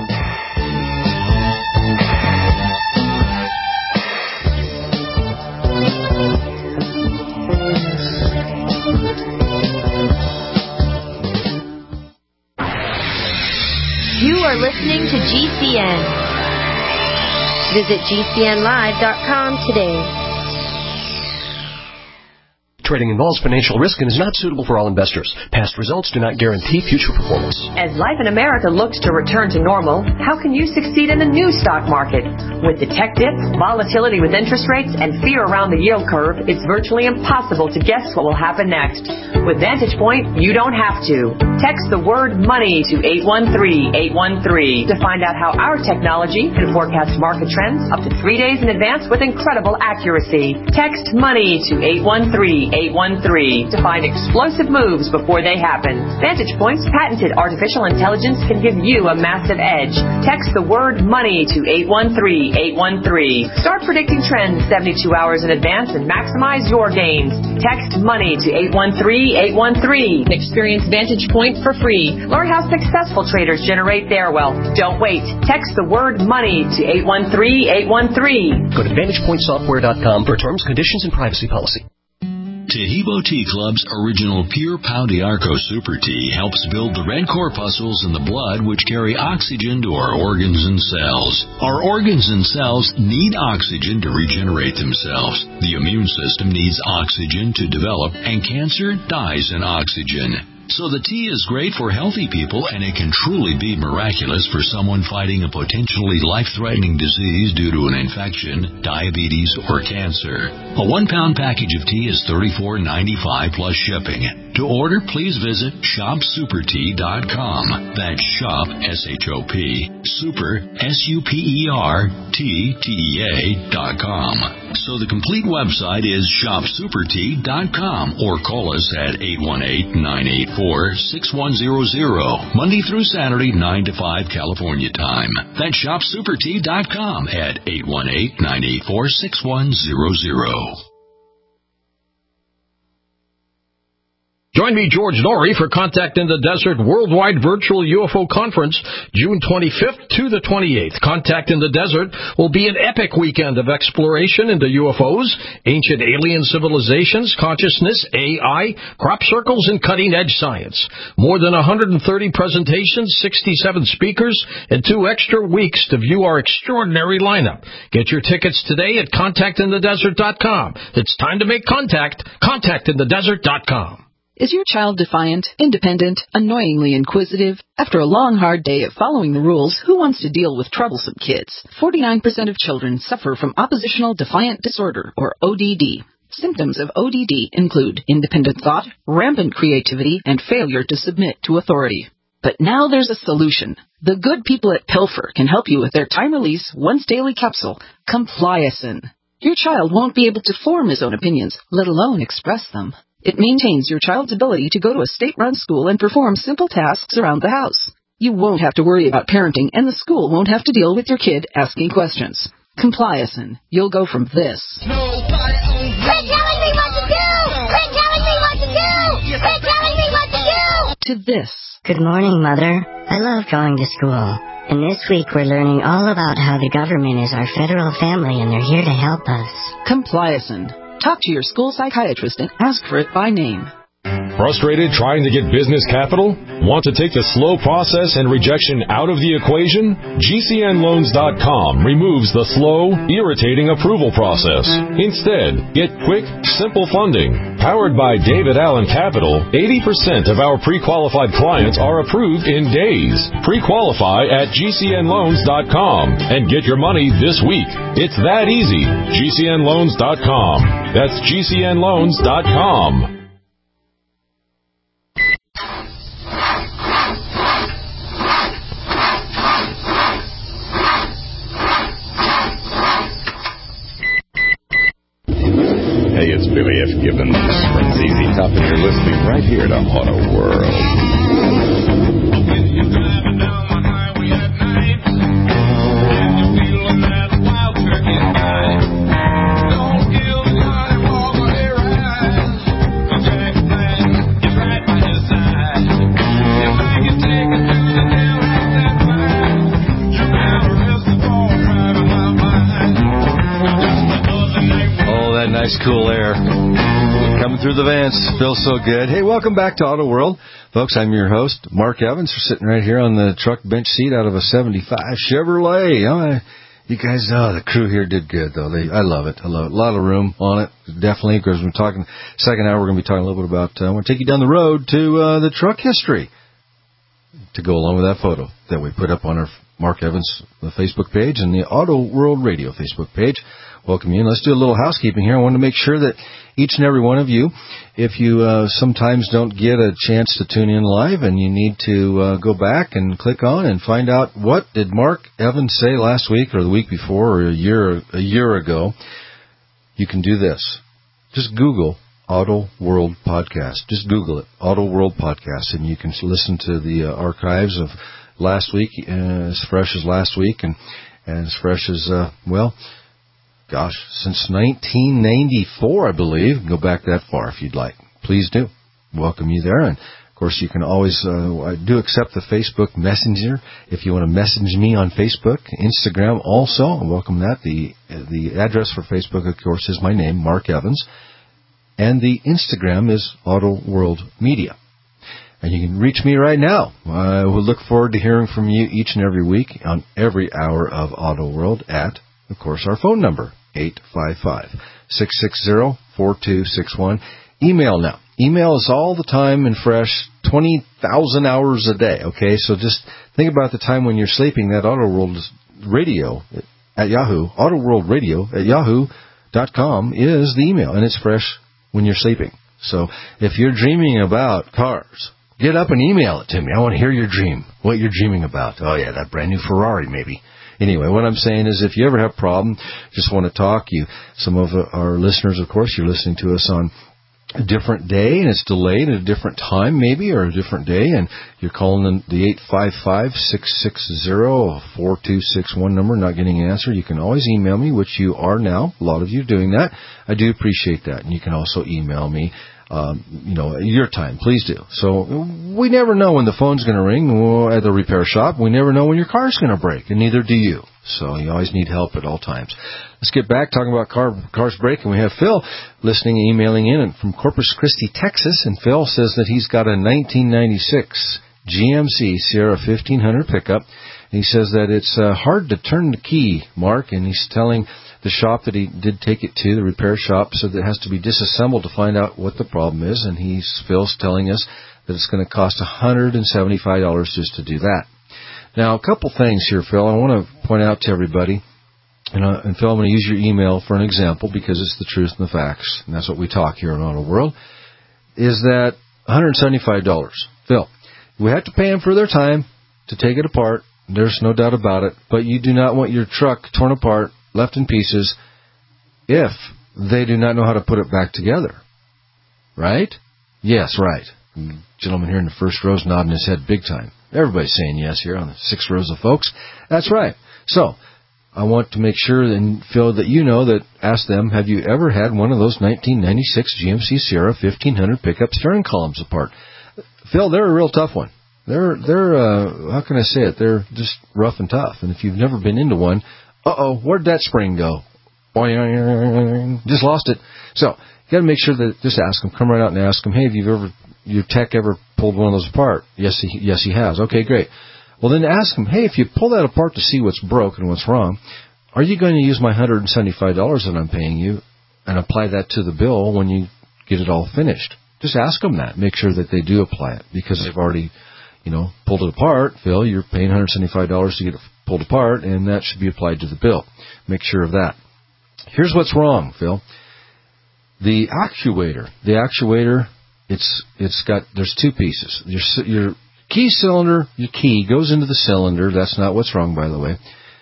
You are listening to G C N. Visit G C N live dot com today. Trading involves financial risk and is not suitable for all investors. Past results do not guarantee future performance. As life in America looks to return to normal, how can you succeed in the new stock market? With the tech dip, volatility with interest rates, and fear around the yield curve, it's virtually impossible to guess what will happen next. With Vantage Point, you don't have to. Text the word money to eight one three, eight one three to find out how our technology can forecast market trends up to three days in advance with incredible accuracy. Text money to eight one three, eight one three to find explosive moves before they happen. Vantage Point's patented artificial intelligence can give you a massive edge. Text the word money to eight one three, eight one three. Start predicting trends seventy-two hours in advance and maximize your gains. Text money to eight one three, eight one three. Experience Vantage Point for free. Learn how successful traders generate their wealth. Don't wait. Text the word money to eight one three, eight one three. Go to vantage point software dot com for terms, conditions, and privacy policy. Tahibo Tea Club's original Pure Pau d'Arco Super Tea helps build the red corpuscles in the blood which carry oxygen to our organs and cells. Our organs and cells need oxygen to regenerate themselves. The immune system needs oxygen to develop, and cancer dies in oxygen. So the tea is great for healthy people, and it can truly be miraculous for someone fighting a potentially life-threatening disease due to an infection, diabetes, or cancer. A one-pound package of tea is thirty-four ninety-five plus shipping. To order, please visit shop super tea dot com. That's shop, S H O P, super, S U P E R, T, T E A, dot com. So the complete website is shop super tea dot com, or call us at eight one eight, nine eight four, six one zero zero, Monday through Saturday, nine to five California time. That's shop super tea dot com at eight one eight, nine eight four, six one zero zero. Join me, George Norrie, for Contact in the Desert Worldwide Virtual U F O Conference, June twenty-fifth to the twenty-eighth. Contact in the Desert will be an epic weekend of exploration into U F Os, ancient alien civilizations, consciousness, A I, crop circles, and cutting-edge science. More than one hundred thirty presentations, sixty-seven speakers, and two extra weeks to view our extraordinary lineup. Get your tickets today at contact in the desert dot com. It's time to make contact. contact in the desert dot com. Is your child defiant, independent, annoyingly inquisitive? After a long, hard day of following the rules, who wants to deal with troublesome kids? forty-nine percent of children suffer from oppositional defiant disorder, or O D D. Symptoms of O D D include independent thought, rampant creativity, and failure to submit to authority. But now there's a solution. The good people at Pilfer can help you with their time-release, once-daily capsule, Compliacin. Your child won't be able to form his own opinions, let alone express them. It maintains your child's ability to go to a state-run school and perform simple tasks around the house. You won't have to worry about parenting, and the school won't have to deal with your kid asking questions. Compliacin. You'll go from this. Quit telling me what to do! Quit telling me what to do! Quit telling me what to do! To this. Good morning, Mother. I love going to school. And this week we're learning all about how the government is our federal family and they're here to help us. Compliacin. Talk to your school psychiatrist and ask for it by name. Frustrated trying to get business capital? Want to take the slow process and rejection out of the equation? G C N loans dot com removes the slow, irritating approval process. Instead, get quick, simple funding. Powered by David Allen Capital, eighty percent of our pre-qualified clients are approved in days. Pre-qualify at G C N loans dot com and get your money this week. It's that easy. G C N loans dot com. That's G C N loans dot com. Hey, it's Billy F. Gibbons from Z Z Top, and you're listening right here to Auto World. Nice cool air coming through the vents. Feels so good. Hey, welcome back to Auto World. Folks, I'm your host, Mark Evans. We're sitting right here on the truck bench seat out of a seventy-five Chevrolet. Oh, you guys, oh, the crew here did good, though. They, I love it. I love it. A lot of room on it, definitely, because we're talking, second hour, we're going to be talking a little bit about, uh, I want to take you down the road to uh, the truck history to go along with that photo that we put up on our Mark Evans the Facebook page and the Auto World Radio Facebook page. Welcome you in. Let's do a little housekeeping here. I want to make sure that each and every one of you, if you uh, sometimes don't get a chance to tune in live and you need to uh, go back and click on and find out what did Mark Evans say last week or the week before or a year a year ago, you can do this. Just Google Auto World Podcast. Just Google it, Auto World Podcast, and you can listen to the uh, archives of last week, uh, as fresh as last week and, and as fresh as, uh, well, gosh, since nineteen ninety-four, I believe. Go back that far if you'd like. Please do. Welcome you there. And, of course, you can always, uh, I do accept the Facebook Messenger. If you want to message me on Facebook, Instagram also, I welcome that. The, the address for Facebook, of course, is my name, Mark Evans. And the Instagram is Auto World Media. And you can reach me right now. I will look forward to hearing from you each and every week on every hour of Auto World at, of course, our phone number, eight five five, six six zero, four two six one. Email now. Email is all the time and fresh, twenty thousand hours a day, okay? So just think about the time when you're sleeping. That Auto World Radio at Yahoo, Auto World Radio at yahoo dot com is the email, and it's fresh when you're sleeping. So if you're dreaming about cars, get up and email it to me. I want to hear your dream, what you're dreaming about. Oh, yeah, that brand new Ferrari, maybe. Anyway, what I'm saying is if you ever have a problem, just want to talk, you, some of our listeners, of course, you're listening to us on a different day, and it's delayed at a different time, maybe, or a different day, and you're calling the eight five five, six six zero, four two six one number, not getting an answer. You can always email me, which you are now. A lot of you doing that. I do appreciate that. And you can also email me Um, you know, your time, please do. So we never know when the phone's going to ring at the repair shop. We never know when your car's going to break, and neither do you. So you always need help at all times. Let's get back talking about car, cars breaking. We have Phil listening, emailing in from Corpus Christi, Texas, and Phil says that he's got a nineteen ninety-six G M C Sierra fifteen hundred pickup. He says that it's uh, hard to turn the key, Mark, and he's telling the shop that he did take it to, the repair shop, so that it has to be disassembled to find out what the problem is, and he's, Phil's telling us that it's going to cost one hundred seventy-five dollars just to do that. Now, a couple things here, Phil, I want to point out to everybody, and, uh, and Phil, I'm going to use your email for an example because it's the truth and the facts, and that's what we talk here in Auto World, is that one hundred seventy-five dollars. Phil, we have to pay them for their time to take it apart. There's no doubt about it, but you do not want your truck torn apart, left in pieces, if they do not know how to put it back together. Right? Yes, right. The gentleman here in the first row is nodding his head big time. Everybody's saying yes here on the six rows of folks. That's right. So, I want to make sure, and Phil, that you know that, ask them, have you ever had one of those nineteen ninety-six G M C Sierra fifteen hundred pickup steering columns apart? Phil, they're a real tough one. They're, they're, uh, how can I say it? They're just rough and tough. And if you've never been into one, uh-oh, where'd that spring go? Boing, just lost it. So, you gotta make sure that, just ask them, come right out and ask them, hey, have you ever, your tech ever pulled one of those apart? Yes, he, yes, he has. Okay, great. Well, then ask them, hey, if you pull that apart to see what's broke and what's wrong, are you going to use my one hundred seventy-five dollars that I'm paying you and apply that to the bill when you get it all finished? Just ask them that. Make sure that they do apply it, because they've already, you know, pulled it apart. Phil, you're paying one hundred seventy-five dollars to get it pulled apart, and that should be applied to the bill. Make sure of that. Here's what's wrong, Phil. The actuator, the actuator, it's it's got, there's two pieces. Your, your key cylinder, your key goes into the cylinder. That's not what's wrong, by the way.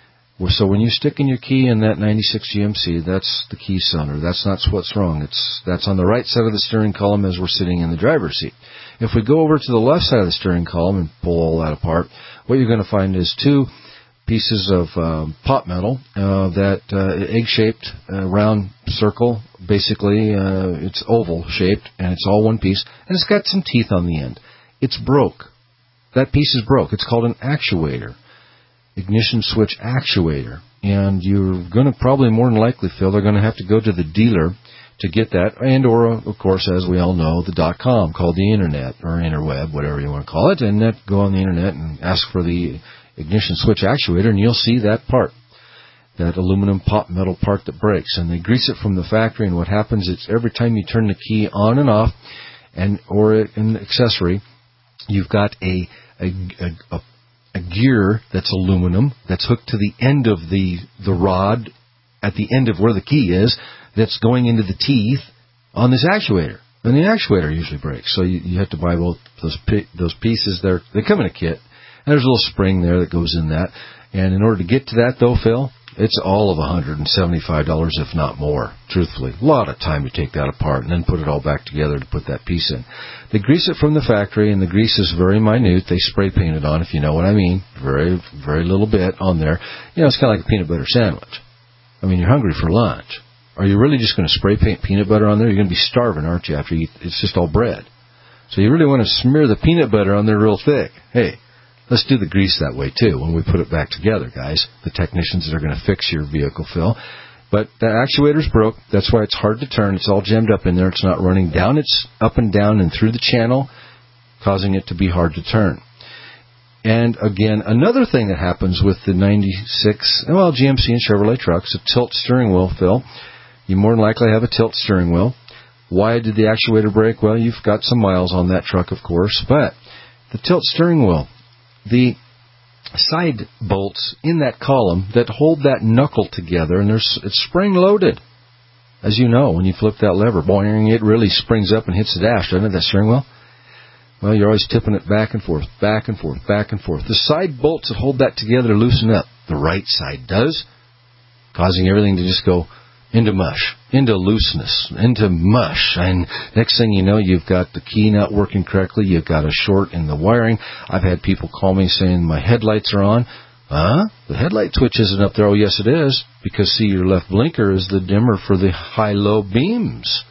So when you stick in your key in that ninety-six G M C, that's the key cylinder. That's not what's wrong. It's that's on the right side of the steering column as we're sitting in the driver's seat. If we go over to the left side of the steering column and pull all that apart, what you're going to find is two pieces of um, pot metal uh, that uh, egg-shaped, uh, round circle. Basically, uh, it's oval-shaped, and it's all one piece, and it's got some teeth on the end. It's broke. That piece is broke. It's called an actuator. Ignition switch actuator, and you're going to probably more than likely, Phil, they're going to have to go to the dealer to get that, and or, of course, as we all know, the dot com, called the internet, or interweb, whatever you want to call it, and that, go on the internet and ask for the ignition switch actuator, and you'll see that part, that aluminum pot metal part that breaks, and they grease it from the factory, and what happens is every time you turn the key on and off, and or an accessory, you've got a a, a, a a gear that's aluminum that's hooked to the end of the the rod at the end of where the key is, that's going into the teeth on this actuator. And the actuator usually breaks, so you, you have to buy both those those pieces there. They come in a kit, and there's a little spring there that goes in that. And in order to get to that, though, Phil, it's all of one hundred seventy-five dollars, if not more, truthfully. A lot of time to take that apart and then put it all back together to put that piece in. They grease it from the factory, and the grease is very minute. They spray paint it on, if you know what I mean. Very, very little bit on there. You know, it's kind of like a peanut butter sandwich. I mean, you're hungry for lunch. Are you really just going to spray paint peanut butter on there? You're going to be starving, aren't you, after you eat? It's just all bread. So you really want to smear the peanut butter on there real thick. Hey, let's do the grease that way, too, when we put it back together, guys. The technicians that are going to fix your vehicle, Phil. But the actuator's broke. That's why it's hard to turn. It's all jammed up in there. It's not running down. It's up and down and through the channel, causing it to be hard to turn. And, again, another thing that happens with the ninety-six, well, G M C and Chevrolet trucks, a tilt steering wheel, Phil. You more than likely have a tilt steering wheel. Why did the actuator break? Well, you've got some miles on that truck, of course. But the tilt steering wheel, the side bolts in that column that hold that knuckle together, and there's, it's spring-loaded. As you know, when you flip that lever, boing, it really springs up and hits the dash, doesn't it, that steering wheel? Well, you're always tipping it back and forth, back and forth, back and forth. The side bolts that hold that together loosen up. The right side does, causing everything to just go into mush, into looseness, into mush. And next thing you know, you've got the key not working correctly. You've got a short in the wiring. I've had people call me saying my headlights are on. Huh? The headlight switch isn't up there. Oh, yes, it is. Because, see, your left blinker is the dimmer for the high-low beams.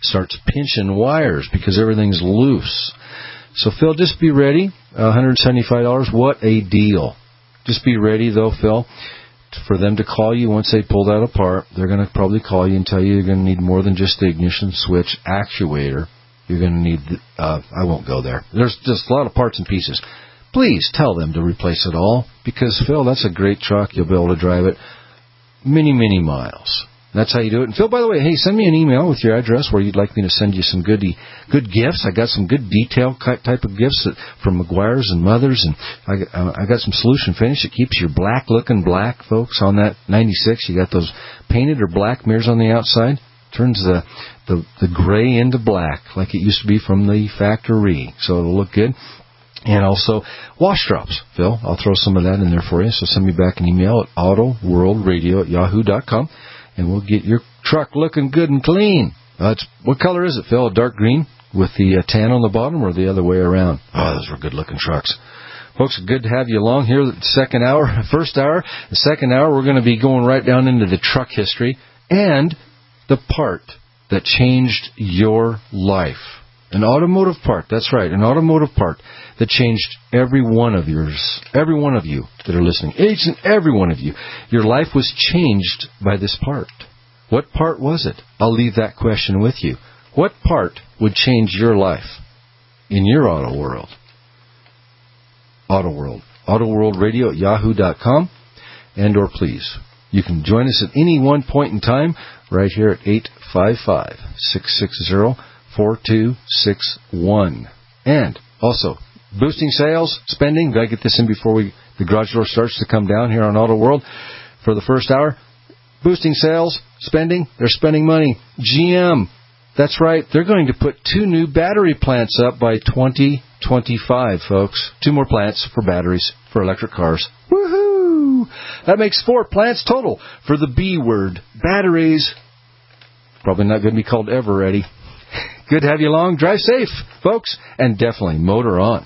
starts pinching wires because everything's loose. So, Phil, just be ready. one hundred seventy-five dollars. What a deal. Just be ready, though, Phil, for them to call you once they pull that apart. They're going to probably call you and tell you you're going to need more than just the ignition switch actuator. You're going to need, uh, I won't go there. There's just a lot of parts and pieces. Please tell them to replace it all because, Phil, that's a great truck. You'll be able to drive it many, many miles. That's how you do it. And, Phil, by the way, hey, send me an email with your address where you'd like me to send you some goody, good gifts. I got some good detail cut type of gifts that, from McGuire's and Mother's. And I, uh, I got some Solution Finish. It keeps your black looking black, folks, on that ninety-six. You got those painted or black mirrors on the outside. Turns the, the, the gray into black like it used to be from the factory. So it'll look good. And also wash drops, Phil. I'll throw some of that in there for you. So send me back an email at autoworldradio at yahoo dot com. And we'll get your truck looking good and clean. Uh, it's, what color is it, Phil? A dark green with the uh, tan on the bottom or the other way around? Oh, those were good-looking trucks. Folks, good to have you along here the second hour, first hour. The second hour, we're going to be going right down into the truck history and the part that changed your life. An automotive part, that's right, an automotive part that changed every one of yours, every one of you that are listening, each and every one of you. Your life was changed by this part. What part was it? I'll leave that question with you. What part would change your life in your auto world? Auto World. AutoWorldRadio at yahoo dot com. And or please, you can join us at any one point in time right here at eight five five, six six zero, four two six one. And also, boosting sales, spending. Got to get this in before we the garage door starts to come down here on Auto World for the first hour. Boosting sales, spending. They're spending money. G M, that's right. They're going to put two new battery plants up by twenty twenty-five, folks. Two more plants for batteries for electric cars. Woohoo! That makes four plants total for the B word, batteries. Probably not going to be called Ever Ready. Good to have you along. Drive safe, folks, and definitely motor on.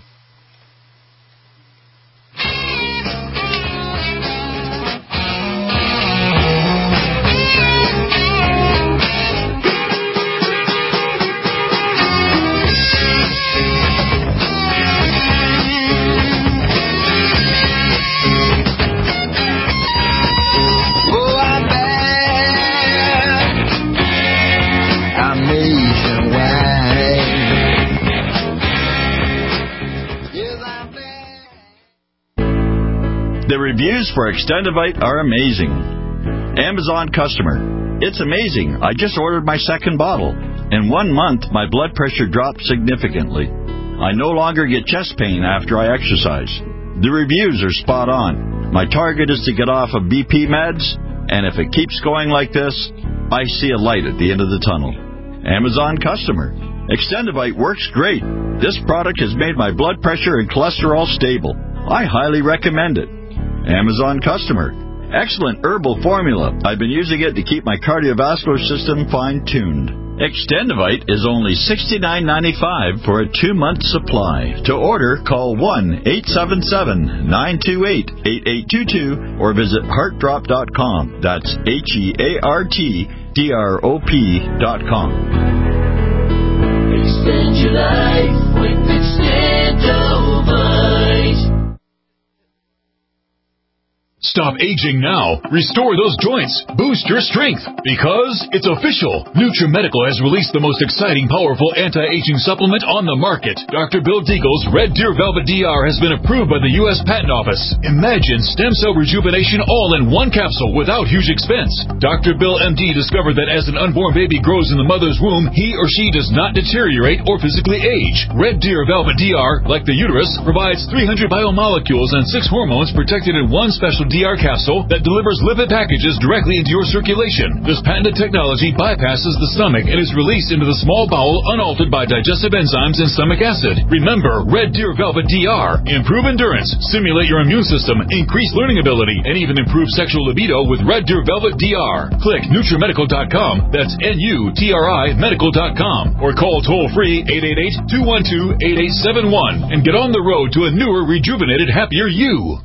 The reviews for Extendivite are amazing. Amazon customer. It's amazing. I just ordered my second bottle. In one month, my blood pressure dropped significantly. I no longer get chest pain after I exercise. The reviews are spot on. My target is to get off of B P meds, and if it keeps going like this, I see a light at the end of the tunnel. Amazon customer. Extendivite works great. This product has made my blood pressure and cholesterol stable. I highly recommend it. Amazon customer. Excellent herbal formula. I've been using it to keep my cardiovascular system fine-tuned. Extendivite is only sixty-nine ninety-five for a two-month supply. To order, call one eight seven seven, nine two eight, eight eight two two or visit heart drop dot com. That's H E A R T D R O P dot com. Extend your life with Extendivite. Stop aging now. Restore those joints. Boost your strength. Because it's official. NutriMedical has released the most exciting, powerful anti-aging supplement on the market. Doctor Bill Deagle's Red Deer Velvet D R has been approved by the U S Patent Office. Imagine stem cell rejuvenation all in one capsule without huge expense. Doctor Bill M D discovered that as an unborn baby grows in the mother's womb, he or she does not deteriorate or physically age. Red Deer Velvet D R, like the uterus, provides three hundred biomolecules and six hormones protected in one special D R capsule that delivers lipid packages directly into your circulation. This patented technology bypasses the stomach and is released into the small bowel unaltered by digestive enzymes and stomach acid. Remember, Red Deer Velvet D R. Improve endurance, stimulate your immune system, increase learning ability, and even improve sexual libido with Red Deer Velvet D R. Click NutriMedical dot com. That's N U T R I Medical dot com. Or call toll-free eight eight eight, two one two, eight eight seven one and get on the road to a newer, rejuvenated, happier you.